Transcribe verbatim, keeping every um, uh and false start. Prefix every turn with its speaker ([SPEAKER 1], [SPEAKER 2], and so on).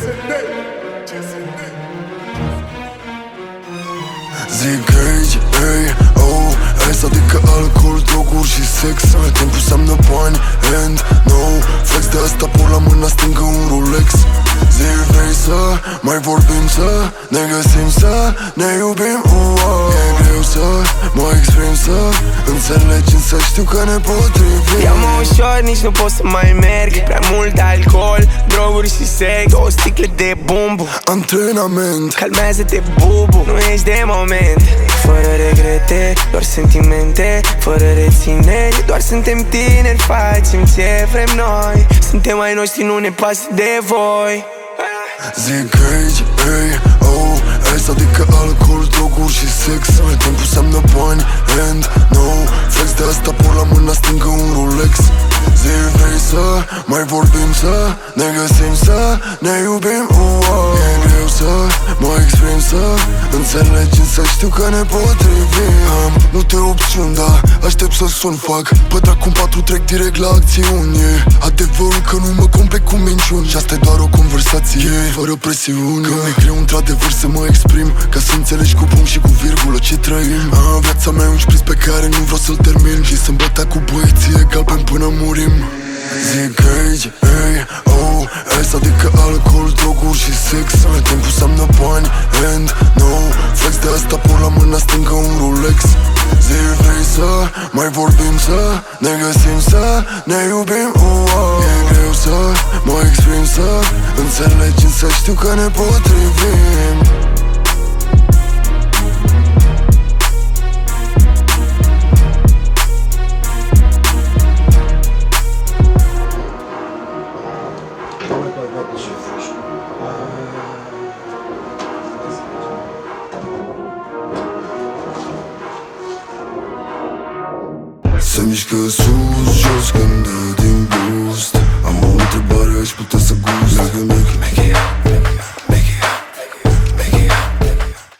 [SPEAKER 1] Zic aici, ei, oh, S adică alcool, droguri și sex. Timpul înseamnă bani and no flex. De asta por la mâna stângă un Rolex. Zi vrei să mai vorbim, să ne găsim, să ne iubim, uh, e greu să mă exprim, să înțelegi, însă știu că ne potrivim.
[SPEAKER 2] Ia-mă ușor, nici nu pot să mai merg. Prea mult alcool, droguri și sex. Două sticle de bumbu,
[SPEAKER 1] antrenament.
[SPEAKER 2] Calmează-te, bubu, nu ești de moment. Fără regrete, doar sentimente. Fără rețineri, doar suntem tineri. Facem ce vrem noi. Suntem ai noștri, nu ne pasă de voi.
[SPEAKER 1] Zic aici, ei, oh, S adică alcool, droguri și sex. Timpul înseamnă bani and no flex. De asta por la mâna stângă un Rolex. Zi vrei să mai vorbim, să ne găsim, să ne iubim, uh, e greu să mă exprim, să înțelegi, însă știu că ne potrivim. Am multe opțiuni, dar aștept să sun, fac pe dracu în patru, trec direct la acțiuni. Adevărul că nu mă complic cu minciuni și asta e doar o conversație fără presiuni. Că mi-e greu într-adevăr să mă exprim, ca să înțelegi cu punct și cu virgulă ce trăim. A, viața mea e un șpriț pe care nu vreau să-l termin și să-mi bătea cu băieții galben până murim. Zic aici, ei, oh, S adică alcool, droguri și sex. Timpul înseamnă bani and no flex. De asta por la mâna stângă un Rolex. Zi vrei să mai vorbim, să ne găsim, să ne iubim, uh, e greu să mă exprim, să înțelegi, însă știu că ne potrivim. Se mișcă sus, jos când dă din boost. Am o întrebare, aș putea să gust. Make, make, make